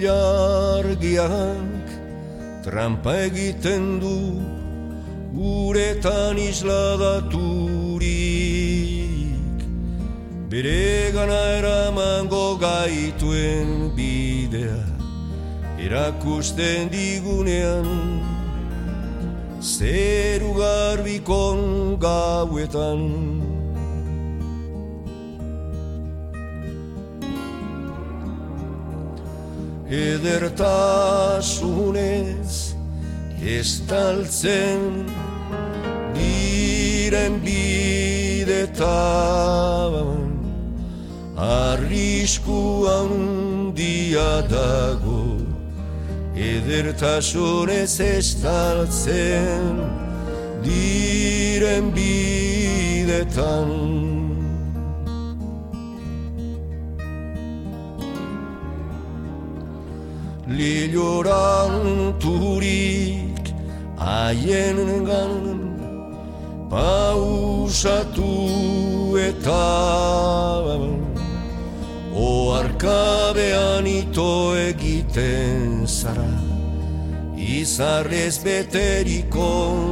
Ilargiak trampa egiten du uretan isladaturik, bere gana eramango gaituen bidea erakusten digunean, zeru garbikon gauetan. Edertasunez estaltzen diren bidetan, arrisku handia dago. Edertasunez estaltzen diren bidetan. Liloranturik haiengan pausatu eta oarkabean ito egiten zara, izarrez beteriko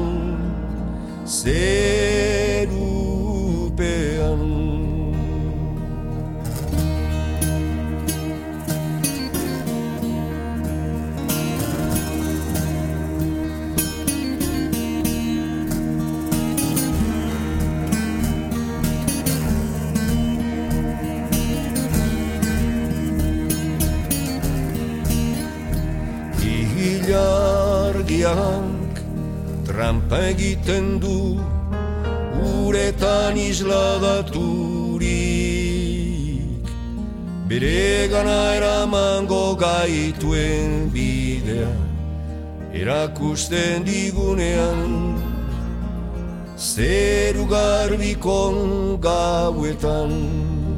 zerupean. Ilargiak trampa egiten du uretan isladaturik, bere gana eramango gaituen bidea erakusten digunean, zeru garbikon gauetan.